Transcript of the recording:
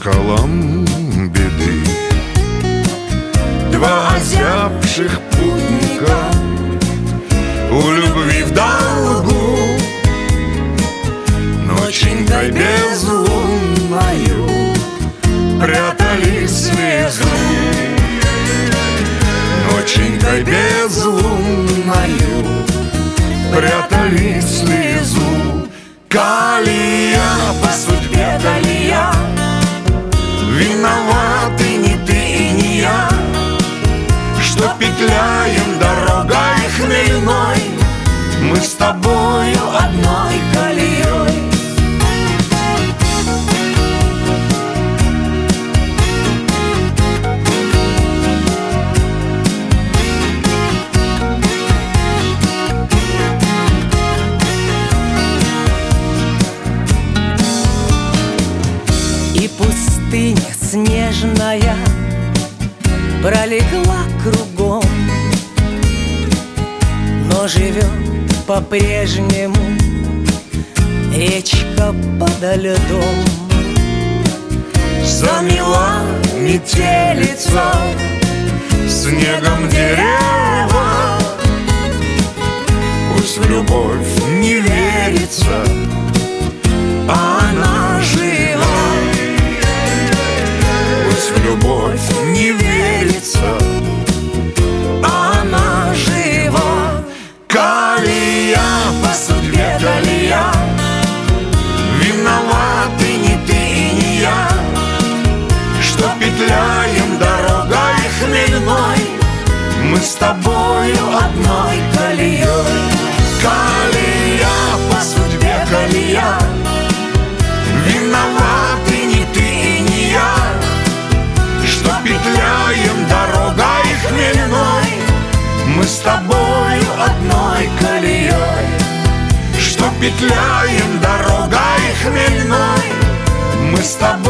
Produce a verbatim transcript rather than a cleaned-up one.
зеркалом беды. Два озябших путника у любви в долгу, ноченькой безлунною прятали слезу. Ноченькой безлунною прятали слезу. Калия, по судьбе Калия, виноваты не ты и не я, что петляем дорогой хмельной, мы с тобою одной колеей. И пустыня снежная пролегла кругом, но живет по-прежнему речка подо льдом. Замела метелица снегом дерева, пусть в любовь не верится, а она жива. Пусть в любовь не верится, а она жива. Калия, по судьбе Калия, виноваты не ты и не я, что петляем дорогой хмельной, мы с тобою одной колеей. Калия, по судьбе Калия, виноваты не ты и не я, что петляем дорогой хмельной, мы с тобою одной колеей. Что петляем дорогой хмельной, мы с тобой